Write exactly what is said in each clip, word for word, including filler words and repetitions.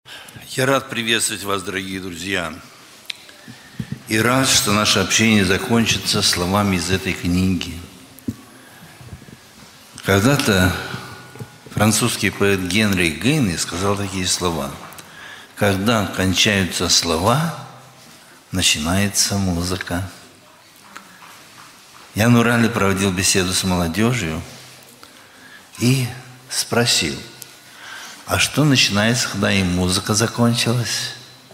Я рад приветствовать вас, дорогие друзья, и рад, что наше общение закончится словами из этой книги. Когда-то французский поэт Генри Гейне сказал такие слова: «Когда кончаются слова, начинается музыка». Я на Урале проводил беседу с молодежью и спросил: а что начинается, когда и музыка закончилась?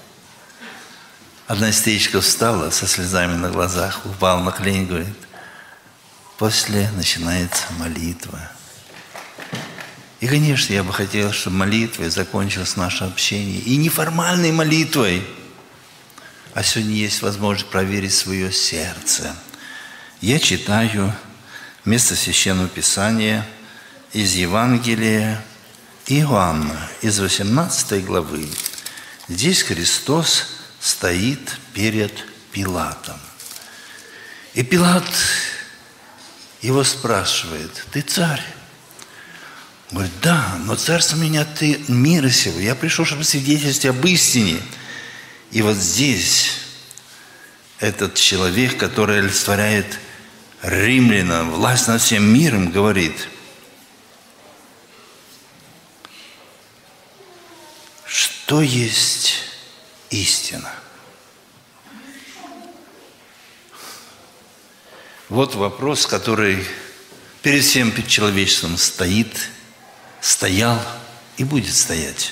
Одна истеричка встала со слезами на глазах, упала на колени и говорит: после начинается молитва. И, конечно, я бы хотел, чтобы молитвой закончилось наше общение. И не формальной молитвой, а сегодня есть возможность проверить свое сердце. Я читаю место Священного Писания из Евангелия Иоанна, из восемнадцатой главы. Здесь Христос стоит перед Пилатом. И Пилат его спрашивает: ты царь? Он говорит: да, но царство меня ты мира сего. Я пришел, чтобы свидетельствовать об истине. И вот здесь этот человек, который олицетворяет римлянам, власть над всем миром, говорит: что есть истина? Вот вопрос, который перед всем человечеством стоит, стоял и будет стоять.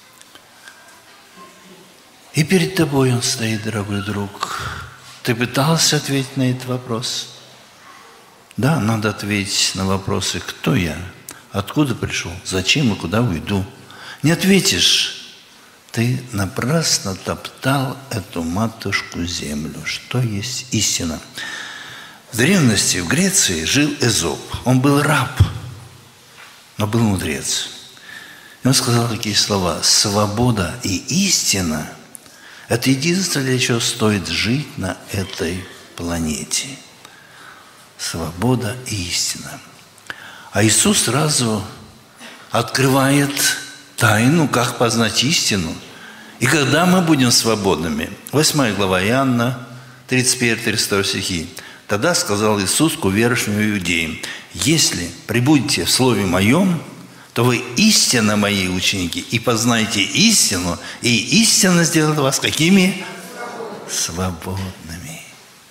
И перед тобой он стоит, дорогой друг. Ты пытался ответить на этот вопрос? Да, надо ответить на вопросы: кто я, откуда пришел, зачем и куда уйду. Не ответишь, ты напрасно топтал эту матушку землю. Что есть истина? В древности в Греции жил Эзоп. Он был раб, но был мудрец. И он сказал такие слова: свобода и истина – это единственное, для чего стоит жить на этой планете. Свобода и истина. А Иисус сразу открывает тайну, как познать истину. И когда мы будем свободными? Восьмая глава Иоанна, тридцать первый тридцать второй стихи. Тогда сказал Иисус к уверовавшим иудеям: если пребудете в слове моем, то вы истинно мои ученики, и познаете истину, и истина сделает вас какими? Свободными.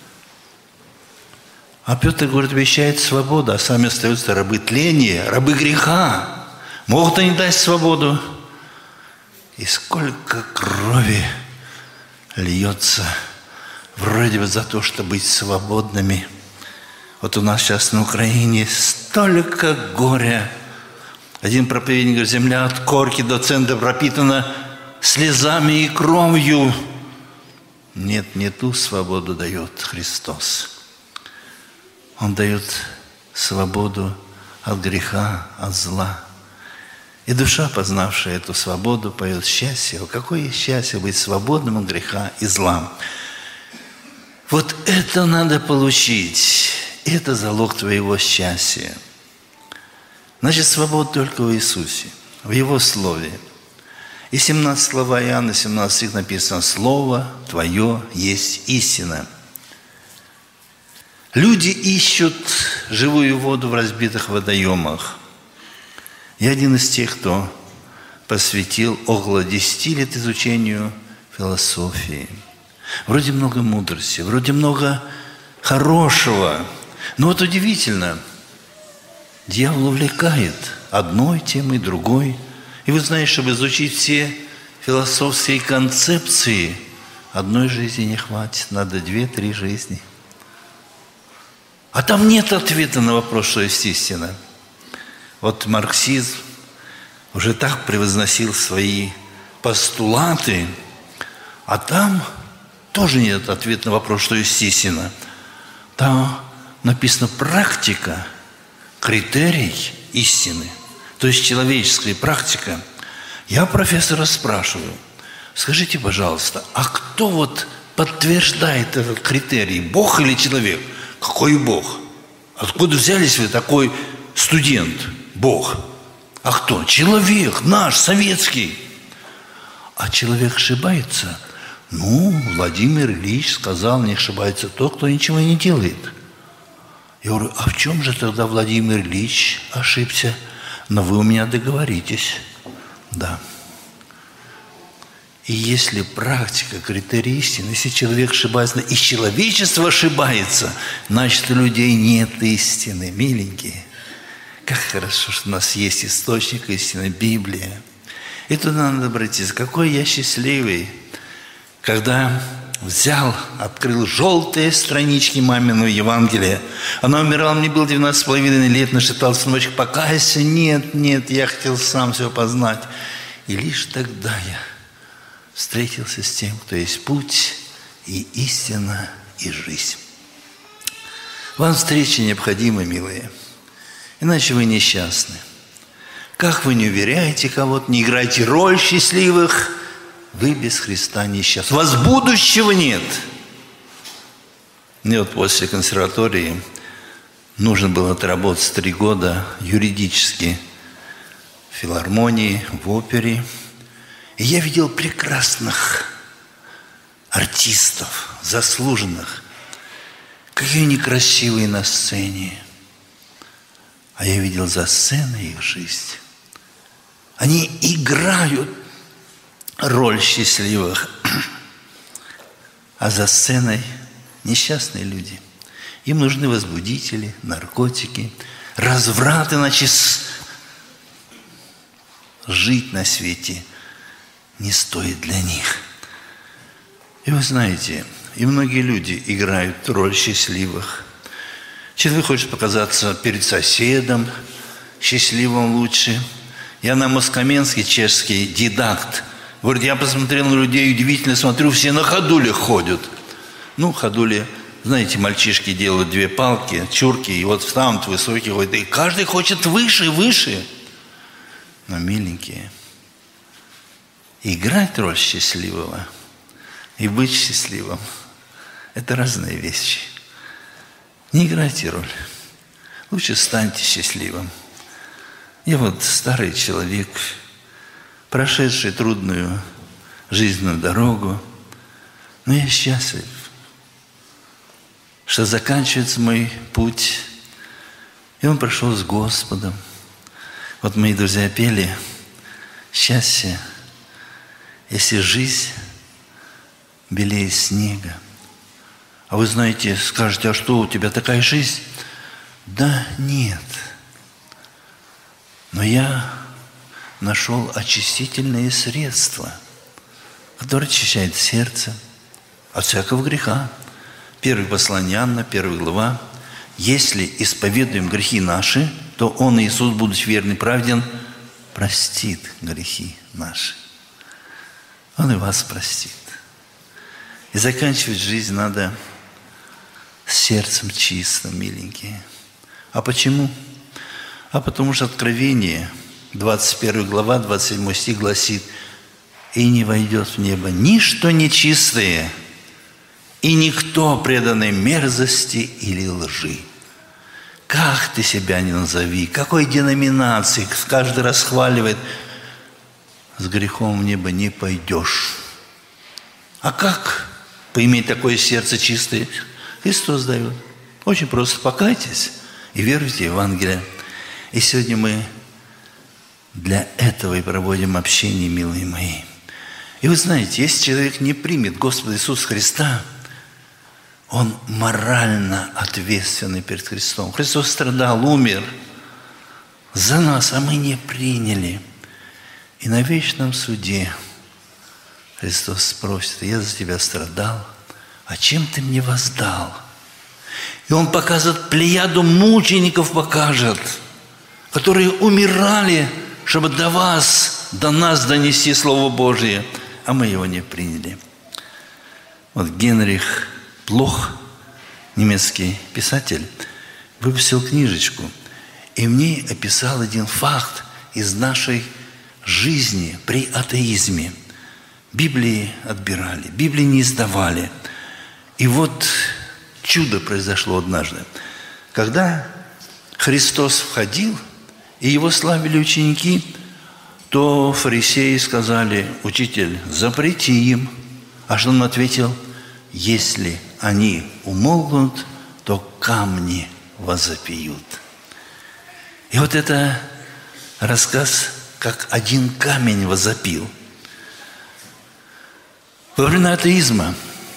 А Петр, говорит, обещает свободу, а сами остаются рабы тления, рабы греха. Могут они дать свободу? И сколько крови льется вроде бы за то, чтобы быть свободными. Вот у нас сейчас на Украине столько горя. Один проповедник говорит: земля от корки до центра пропитана слезами и кровью. Нет, не ту свободу дает Христос. Он дает свободу от греха, от зла. И душа, познавшая эту свободу, поет счастье. Какое счастье быть свободным от греха и зла. Вот это надо получить. Это залог твоего счастья. Значит, свобода только в Иисусе, в Его Слове. И семнадцатая глава Иоанна, семнадцатый стих написано: «Слово Твое есть истина». Люди ищут живую воду в разбитых водоемах. Я один из тех, кто посвятил около десяти лет изучению философии. Вроде много мудрости, вроде много хорошего. Но вот удивительно, дьявол увлекает одной темой, другой. И вы знаете, чтобы изучить все философские концепции, одной жизни не хватит, надо две-три жизни. А там нет ответа на вопрос, что есть истина. Вот марксизм уже так превозносил свои постулаты, а там тоже нет ответа на вопрос, что есть истина. Там написано практика, критерий истины. То есть человеческая практика. Я профессора спрашиваю: скажите, пожалуйста, а кто вот подтверждает этот критерий, Бог или человек? Какой Бог? Откуда взялись вы такой студент? Бог. А кто? Человек наш, советский. А а человек ошибается? Ну, Владимир Ильич сказал, не ошибается тот, кто ничего не делает. Я говорю, а в чем же тогда Владимир Ильич ошибся? Но вы у меня договоритесь. Да. И если практика, критерий истины, если человек ошибается, и человечество ошибается, значит, у людей нет истины, миленькие. Как хорошо, что у нас есть источник истины, Библия. И туда надо обратиться. Какой я счастливый, когда взял, открыл желтые странички маминого Евангелия. Она умирала, мне было двенадцать с половиной лет, нашептал сыночек, покайся. Нет, нет, я хотел сам все познать. И лишь тогда я встретился с тем, кто есть путь и истина и жизнь. Вам встреча необходима, милые, иначе вы несчастны. Как вы не уверяете кого-то, не играете роль счастливых, вы без Христа несчастны. У вас будущего нет. Мне вот после консерватории нужно было отработать три года юридически в филармонии, в опере. И я видел прекрасных артистов, заслуженных. Какие они красивые на сцене. А я видел за сценой их жизнь. Они играют роль счастливых, а за сценой несчастные люди. Им нужны возбудители, наркотики, разврат, иначе жить на свете не стоит для них. И вы знаете, и многие люди играют роль счастливых. Человек хочет показаться перед соседом счастливым лучше. Яна Москаменский, чешский дидакт, говорит, я посмотрел на людей, удивительно смотрю, все на ходулях ходят. Ну, ходули, знаете, мальчишки делают две палки, чурки, и вот встанут высокие, ходят, и каждый хочет выше и выше. Но, миленькие, играть роль счастливого и быть счастливым – это разные вещи. Не играйте роль. Лучше станьте счастливым. Я вот старый человек, прошедший трудную жизненную дорогу, но я счастлив, что заканчивается мой путь, и он прошел с Господом. Вот мои друзья пели «Счастье, если жизнь белее снега». А вы знаете, скажете, а что, у тебя такая жизнь? Да нет. Но я нашел очистительные средства, которые очищают сердце от всякого греха. Первое послание Иоанна, первая глава. Если исповедуем грехи наши, то Он, Иисус, будучи верный, праведен, простит грехи наши. Он и вас простит. И заканчивать жизнь надо с сердцем чистым, миленькие. А почему? А потому что Откровение, двадцать первая глава, двадцать седьмой стих гласит, «И не войдет в небо ничто нечистое, и никто преданный мерзости или лжи». Как ты себя не назови, какой деноминации, каждый расхваливает, с грехом в небо не пойдешь. А как поиметь такое сердце чистое? Христос дает. Очень просто. Покайтесь и веруйте в Евангелие. И сегодня мы для этого и проводим общение, милые мои. И вы знаете, если человек не примет Господа Иисуса Христа, он морально ответственный перед Христом. Христос страдал, умер за нас, а мы не приняли. И на вечном суде Христос спросит: я за тебя страдал, а чем ты мне воздал? И Он покажет плеяду мучеников, покажет, которые умирали, чтобы до вас, до нас донести Слово Божие, а мы его не приняли. Вот Генрих Плох, немецкий писатель, выпустил книжечку, и в ней описал один факт из нашей жизни при атеизме. Библии отбирали, Библии не издавали. И вот чудо произошло однажды. Когда Христос входил, и Его славили ученики, то фарисеи сказали: «Учитель, запрети им». А что он ответил? «Если они умолкнут, то камни возопьют». И вот это рассказ, как один камень возопил. Во времена атеизма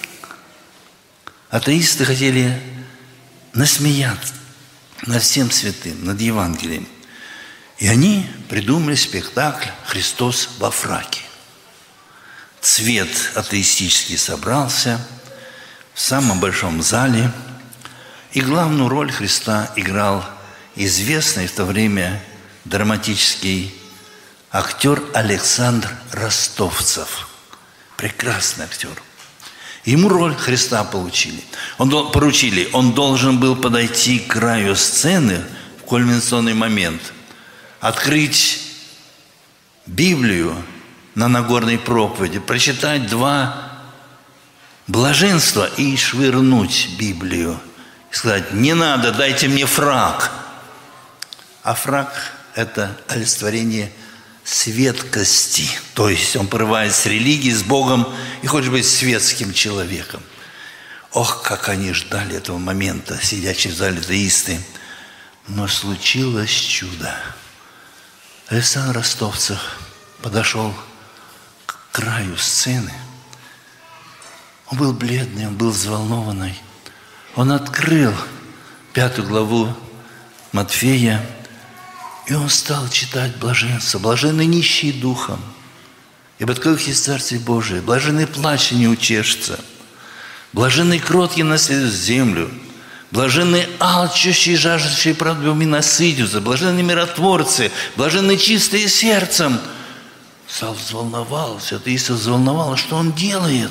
атеисты хотели насмеяться над всем святым, над Евангелием. И они придумали спектакль «Христос во фраке». Цвет атеистический собрался в самом большом зале, и главную роль Христа играл известный в то время драматический актер Александр Ростовцев. Прекрасный актер. Ему роль Христа получили. Он, поручили. Он должен был подойти к краю сцены в кульминационный момент, открыть Библию на Нагорной проповеди, прочитать два блаженства и швырнуть Библию. И сказать: «Не надо, дайте мне фрак». А фрак – это олицетворение светкости. То есть он порывает с религией, с Богом и хочет быть светским человеком. Ох, как они ждали этого момента, сидящие в зале атеисты. Но случилось чудо. Александр Ростовцев подошел к краю сцены. Он был бледный, он был взволнованный. Он открыл пятую главу Матфея, и он стал читать блаженство. Блаженны нищие духом, ибо таковых есть Царствие Божие. Блаженны плачущие, не утешатся. Блаженны кроткие, наследуют землю. Блаженны алчущие, жаждущие правды, насытятся. Блаженны миротворцы. Блаженны чистые сердцем. Сал взволновался, атеист взволновал, что он делает.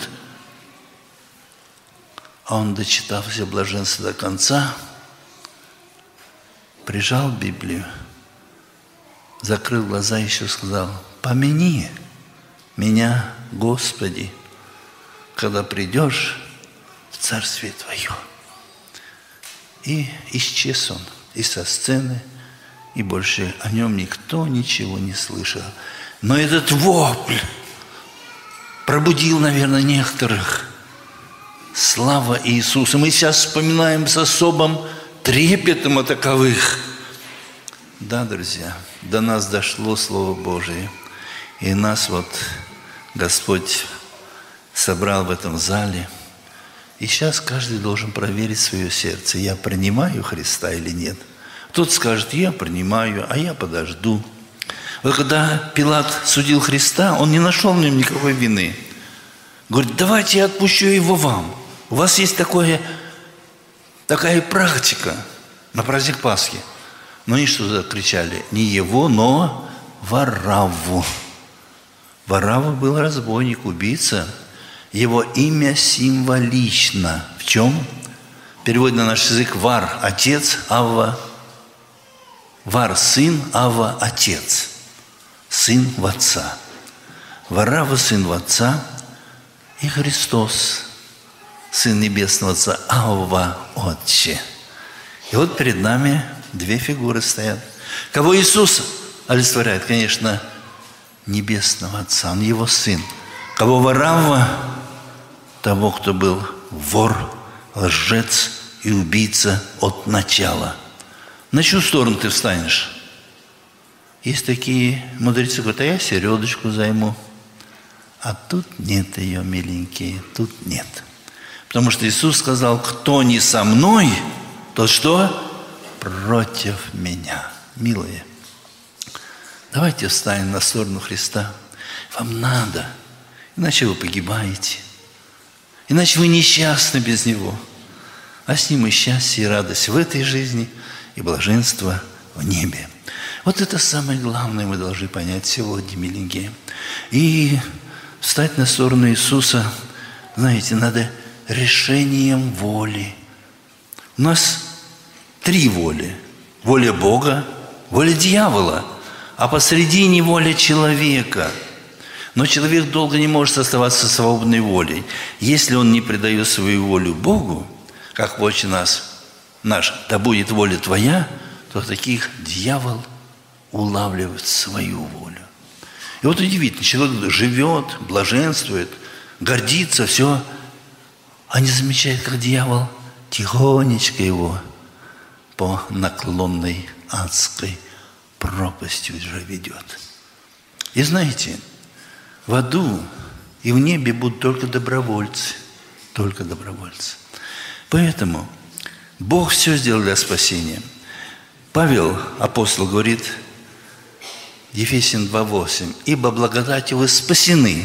А он, дочитав все блаженства до конца, прижал Библию, закрыл глаза и еще сказал: «Помяни меня, Господи, когда придешь в Царствие Твое». И исчез он и со сцены, и больше о нем никто ничего не слышал. Но этот вопль пробудил, наверное, некоторых. Слава Иисусу! Мы сейчас вспоминаем с особым трепетом о таковых. Да, друзья, до нас дошло Слово Божие. И нас вот Господь собрал в этом зале. И сейчас каждый должен проверить свое сердце. Я принимаю Христа или нет? Тот скажет: я принимаю, а я подожду. Вот когда Пилат судил Христа, он не нашел в нем никакой вины. Говорит: давайте я отпущу его вам. У вас есть такое, такая практика на праздник Пасхи. Но они что кричали? Не его, но Варавву. Варавва был разбойник, убийца. Его имя символично. В чем? Перевод на наш язык: Вар – отец, Авва – Вар – сын, Авва – отец. Сын в отца. Варавва – сын в отца, и Христос – Сын Небесного Отца, Авва – Отче. И вот перед нами две фигуры стоят. Кого Иисус олицетворяет? Конечно, Небесного Отца, Он Его Сын. Кого Варавва? Того, кто был вор, лжец и убийца от начала. На чью сторону ты встанешь? Есть такие мудрецы, говорят: а я середочку займу. А тут нет ее, миленькие, тут нет. Потому что Иисус сказал: кто не со мной, тот что? Против меня. Милые, давайте встанем на сторону Христа. Вам надо, иначе вы погибаете. Иначе вы несчастны без Него. А с Ним и счастье, и радость в этой жизни, и блаженство в небе. Вот это самое главное мы должны понять сегодня, миленькие. И встать на сторону Иисуса, знаете, надо решением воли. У нас три воли. Воля Бога, воля дьявола, а посредине воля человека. Но человек долго не может оставаться свободной волей. Если он не предает свою волю Богу, как «Отче нас наш, да будет воля Твоя», то таких дьявол улавливает свою волю. И вот удивительно, человек живет, блаженствует, гордится, все, а не замечает, как дьявол тихонечко его по наклонной адской пропасти уже ведет. И знаете, в аду и в небе будут только добровольцы, только добровольцы. Поэтому Бог все сделал для спасения. Павел, апостол, говорит, Ефесян два восемь, «Ибо благодатью вы спасены,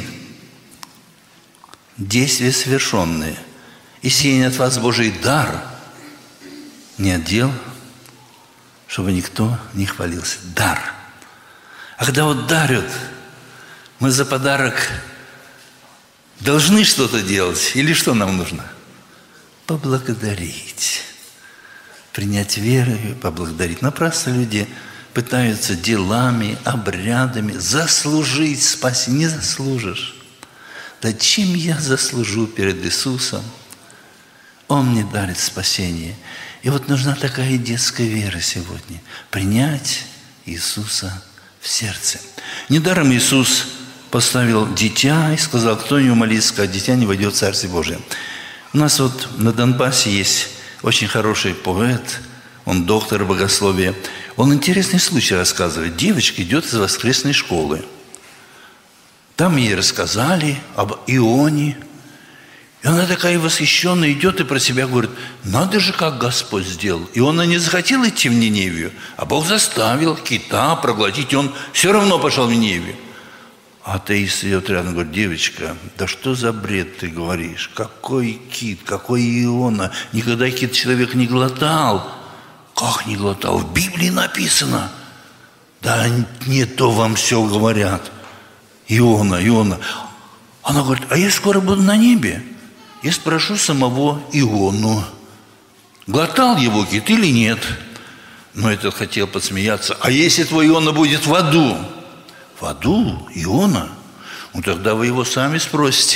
действия совершенные, и сей не от вас Божий дар, не от дел, чтобы никто не хвалился». Дар. А когда вот дарят, мы за подарок должны что-то делать, или что нам нужно? Поблагодарить. Принять веру и поблагодарить. Напрасно люди пытаются делами, обрядами заслужить спасение. Не заслужишь. Да чем я заслужу перед Иисусом? Он мне дарит спасение. И вот нужна такая детская вера сегодня. Принять Иисуса в сердце. Недаром Иисус поставил дитя и сказал, кто не умолится, как дитя, не войдет в Царствие Божие. У нас вот на Донбассе есть очень хороший поэт, он доктор богословия. Он интересный случай рассказывает. Девочка идет из воскресной школы. Там ей рассказали об Ионе. И она такая восхищенная идет и про себя говорит, надо же, как Господь сделал. Иона не захотел идти в Ниневию, а Бог заставил кита проглотить, и он все равно пошел в Ниневию. А атеист идет рядом, говорит, девочка, да что за бред ты говоришь? Какой кит, какой Иона? Никогда кит человек не глотал. Как не глотал? В Библии написано. Да не то вам все говорят. Иона, Иона. Она говорит, а я скоро буду на небе. Я спрошу самого Иону, глотал его кит или нет? Но этот хотел подсмеяться. А если твой Иона будет в аду? В аду? Иона? Ну тогда вы его сами спросите.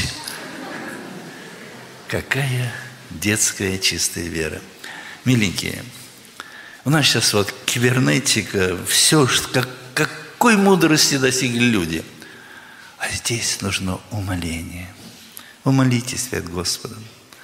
Какая детская чистая вера. Миленькие, у нас сейчас вот кибернетика, все, как, какой мудрости достигли люди. А здесь нужно умоление. Умолитесь перед Господом.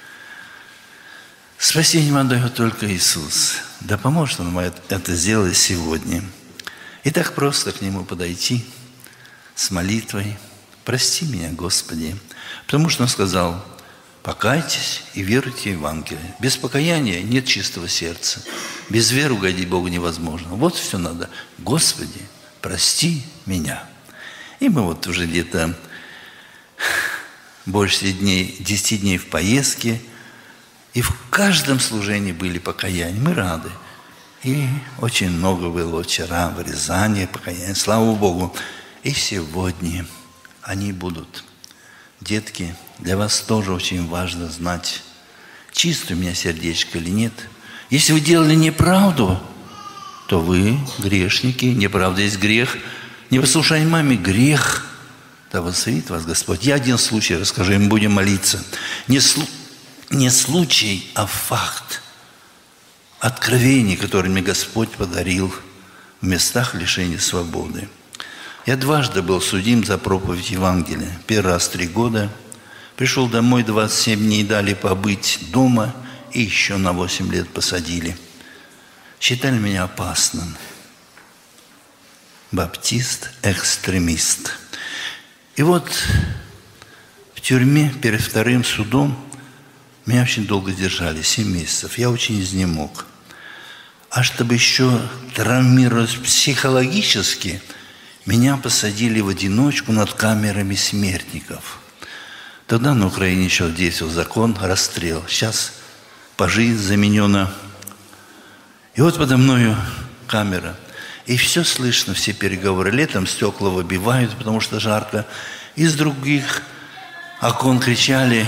Спасение вам дает только Иисус. Да поможет Он вам это сделать сегодня. И так просто к Нему подойти с молитвой. Прости меня, Господи. Потому что Он сказал, покайтесь и веруйте в Евангелие. Без покаяния нет чистого сердца. Без веры угодить Богу невозможно. Вот все надо. Господи, прости меня. И мы вот уже где-то больше дней, десяти дней в поездке. И в каждом служении были покаяния. Мы рады. И очень много было вчера в Рязани покаяния. Слава Богу. И сегодня они будут. Детки, для вас тоже очень важно знать, чисто у меня сердечко или нет. Если вы делали неправду, то вы грешники. Неправда есть грех. Непослушание маме – грех. Да возвысит вас Господь. Я один случай расскажу, и мы будем молиться. Не, слу... не случай, а факт. Откровение, которое мне Господь подарил в местах лишения свободы. Я дважды был судим за проповедь Евангелия. Первый раз три года. Пришел домой, двадцать семь дней дали побыть дома, и еще на восемь лет посадили. Считали меня опасным. Баптист, экстремист. И вот в тюрьме перед вторым судом меня очень долго держали, семь месяцев. Я очень изнемог. А чтобы еще травмировать психологически, меня посадили в одиночку над камерами смертников. Тогда на Украине еще действовал закон, расстрел. Сейчас пожизненно заменено. И вот подо мною камера. И все слышно, все переговоры. Летом стекла выбивают, потому что жарко. Из других окон кричали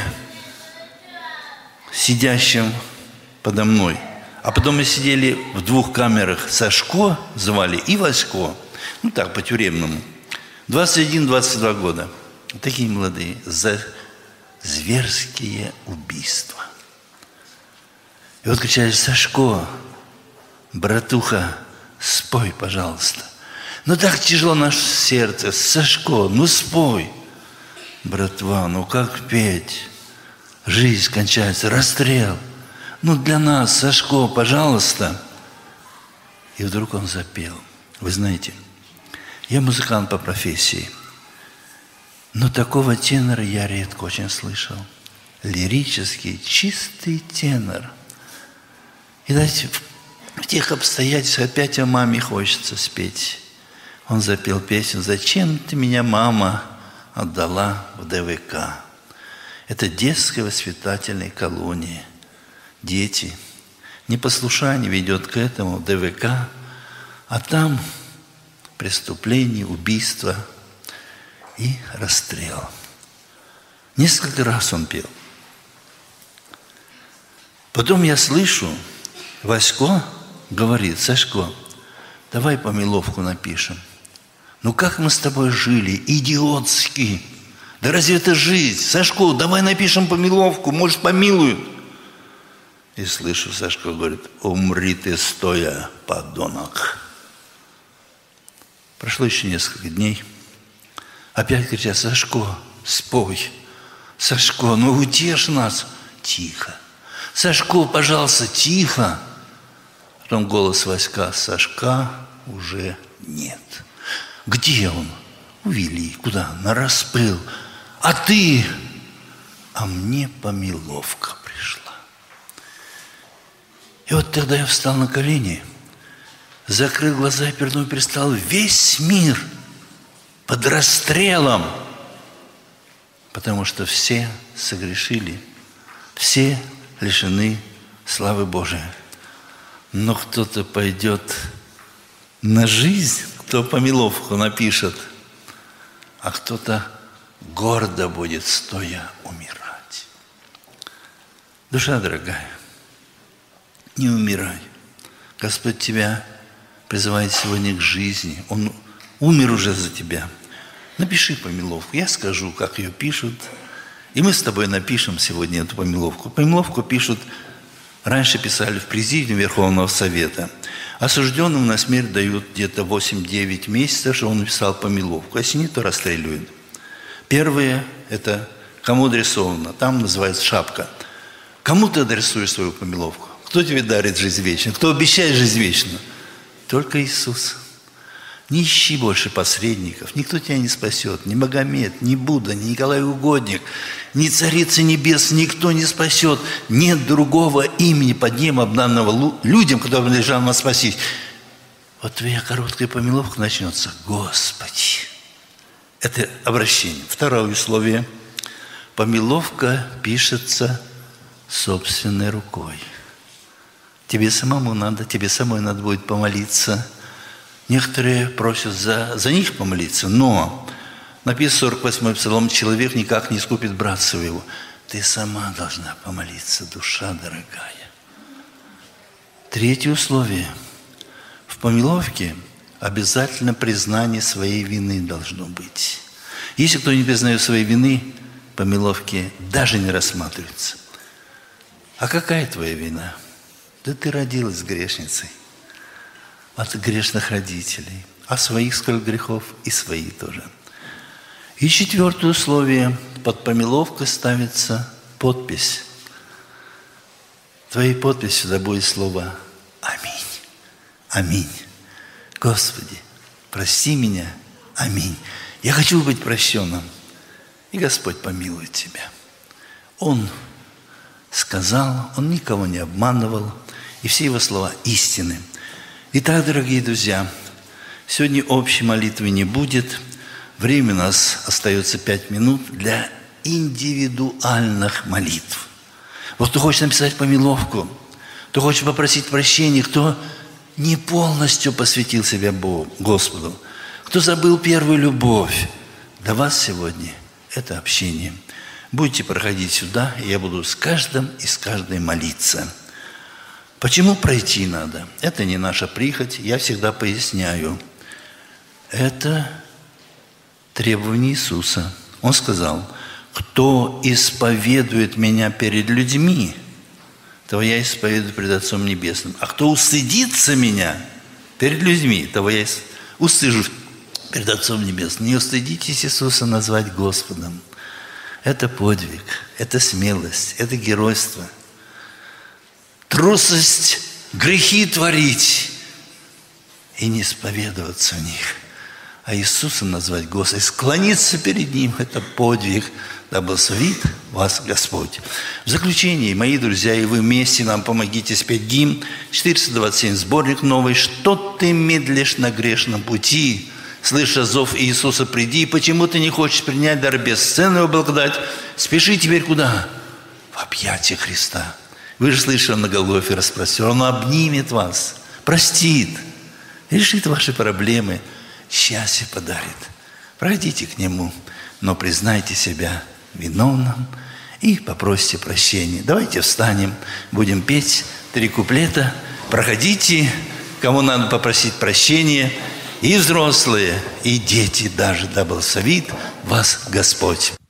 сидящим подо мной. А потом мы сидели в двух камерах. Сашко звали и Васько. Ну так, по-тюремному. двадцать один - двадцать два года. Такие молодые. За зверские убийства. И вот кричали: Сашко, братуха, спой, пожалуйста. Ну так тяжело наше сердце. Сашко, ну спой. Братва, ну как петь? Жизнь кончается, расстрел. Ну для нас, Сашко, пожалуйста. И вдруг он запел. Вы знаете, я музыкант по профессии, но такого тенора я редко очень слышал. Лирический, чистый тенор. И знаете, в тех обстоятельствах опять о маме хочется спеть. Он запел песню «Зачем ты меня, мама, отдала в ДВК?» Это детская воспитательная колония. Дети. Непослушание ведет к этому ДВК, а там преступление, убийство и расстрел. Несколько раз он пел. Потом я слышу, Васько говорит: Сашко, давай помиловку напишем. Ну как мы с тобой жили, идиотски. Да разве это жизнь? Сашко, давай напишем помиловку, может, помилуют. И слышу, Сашко говорит: умри ты стоя, подонок. Прошло еще несколько дней. Опять кричат: Сашко, спой. Сашко, ну утешь нас. Тихо. Сашко, пожалуйста, тихо. Потом голос Васька: Сашка уже нет. Где он? Увели. Куда? На распыл. А ты? А мне помиловка пришла. И вот тогда я встал на колени, закрыл глаза и передо мной предстал весь мир под расстрелом, потому что все согрешили, все лишены славы Божией. Но кто-то пойдет на жизнь, кто помиловку напишет, а кто-то гордо будет стоя умирать. Душа дорогая, не умирай. Господь тебя призывает сегодня к жизни. Он умер уже за тебя. Напиши помиловку. Я скажу, как ее пишут. И мы с тобой напишем сегодня эту помиловку. Помиловку пишут, раньше писали в президиуме Верховного Совета. Осужденным на смерть дают где-то восемь-девять месяцев, что он написал помиловку. Если нет, то расстреливают. Первое – это кому адресовано. Там называется шапка. Кому ты адресуешь свою помиловку? Кто тебе дарит жизнь вечную? Кто обещает жизнь вечную? Только Иисус. Не ищи больше посредников. Никто тебя не спасет. Ни Магомед, ни Будда, ни Николай Угодник, ни Царица Небес. Никто не спасет. Нет другого имени под небом, данного людям, которым лежал нас спасить. Вот твоя короткая помиловка начнется. Господи. Это обращение. Второе условие. Помиловка пишется собственной рукой. Тебе самому надо, тебе самой надо будет помолиться. Некоторые просят за, за них помолиться, но написано сорок восьмой псалом: человек никак не искупит брата своего. Ты сама должна помолиться, душа дорогая. Третье условие. В помиловке обязательно признание своей вины должно быть. Если кто не признает своей вины, помиловки даже не рассматривается. А какая твоя вина? Да ты родилась грешницей от грешных родителей. А своих сколько грехов? И свои тоже. И четвертое условие. Под помиловкой ставится подпись. Твоей подписью сюда будет слово «Аминь». Аминь. Господи, прости меня. Аминь. Я хочу быть прощенным. И Господь помилует тебя. Он сказал, Он никого не обманывал. И все его слова истины. Итак, дорогие друзья, сегодня общей молитвы не будет. Время у нас остается пять минут для индивидуальных молитв. Вот кто хочет написать помиловку, кто хочет попросить прощения, кто не полностью посвятил себя Богу, Господу, кто забыл первую любовь, для вас сегодня это общение. Будете проходить сюда, и я буду с каждым и с каждой молиться. Почему пройти надо? Это не наша прихоть, я всегда поясняю. Это требование Иисуса. Он сказал: кто исповедует меня перед людьми, того я исповедую пред Отцом Небесным. А кто устыдится меня перед людьми, того я устыжу перед Отцом Небесным. Не устыдитесь Иисуса назвать Господом. Это подвиг, это смелость, это геройство. Трусость грехи творить и не исповедоваться в них. А Иисуса назвать Господом, склониться перед Ним – это подвиг. Да благословит вас Господь. В заключение, мои друзья, и вы вместе нам помогите спеть гимн четыреста двадцать семь, сборник новый. «Что ты медлишь на грешном пути? Слыша зов Иисуса, приди. Почему ты не хочешь принять дар бесценную благодать? Спеши теперь куда? В объятия Христа. Вы же слышали, на Голгофе распростер. Он обнимет вас, простит, решит ваши проблемы, счастье подарит. Пройдите к Нему, но признайте себя виновным и попросите прощения. Давайте встанем, будем петь три куплета. Проходите, кому надо попросить прощения, и взрослые, и дети даже, да благословит вас Господь.